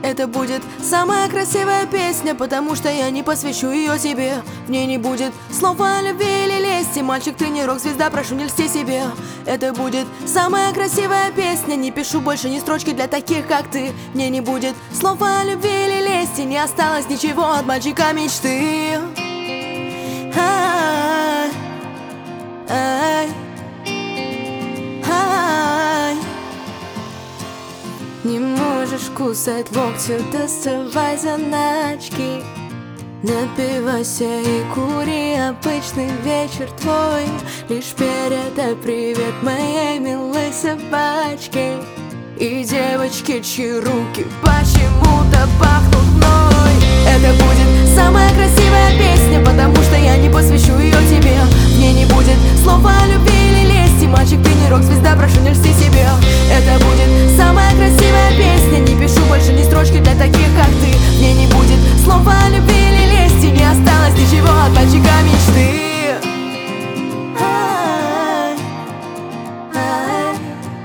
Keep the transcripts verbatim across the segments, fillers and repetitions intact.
Это будет самая красивая песня, потому что я не посвящу ее тебе. В ней не будет слов о любви или лести. Мальчик, ты не рок-звезда, прошу, не льсти себе. Это будет самая красивая песня. Не пишу больше ни строчки для таких, как ты. В ней не будет слов о любви или лести. Не осталось ничего от мальчика мечты. Ай, ай, ай. Не можешь кусать локтю, доставай заначки. Напивайся и кури, обычный вечер твой. Лишь передай привет моей милой собачке и девочке, чьи руки почему-то пахнут мной. Это будет самая красивая песня, потому что я не посвящу ее тебе. В ней не будет слов о любви или лести. Мальчик, ты не рок-звезда, прошу, не льсти себе. Это будет самая красивая песня. Не пишу больше ни строчки для таких, как ты. В ней не будет слов о любви или лести. Не осталось ничего от мальчика мечты. Ай, ай,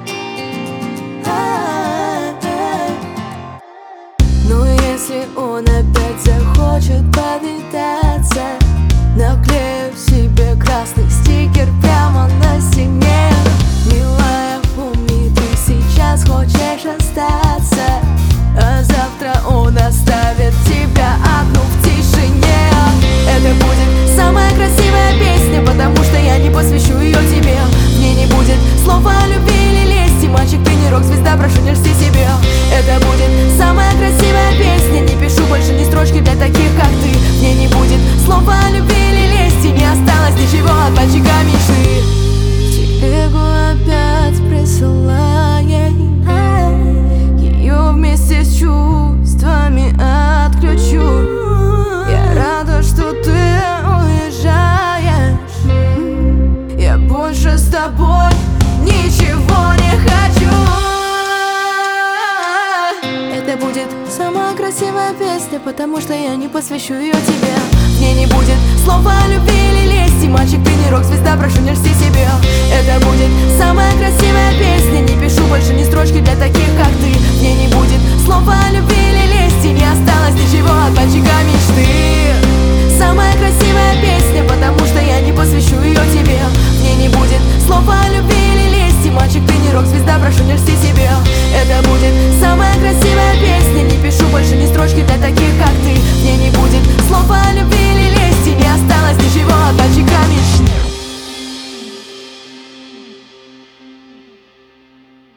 ай, ай. Но если он опять захочет повидаться, наклею себе красный стикер прямо на стене. Милая, помни, ты сейчас хочешь остаться, а завтра он оставит тебя одну в тишине. Это будет самая красивая песня, потому что я не посвящу ее тебе. В ней не будет слов о любви или лести. Мальчик, ты не рок-звезда, прошу, не льсти себе. Это будет самая красивая песня. Не пишу больше ни строчки для таких, как ты. В ней не будет слов о любви или лести. Не осталось ничего от мальчика мечты. Телегу опять присылай ее вместе с чувствами отключу. Я рада, что ты уезжаешь. Я больше с тобой ничего не хочу. Это будет самая красивая песня, потому что я не посвящу ее тебе. В ней не будет слов о любви или лести. Мальчик, ты не рок-звезда, прошу, не льсти себе. Это будет самая красивая песня. Не пишу больше ни строчки для таких,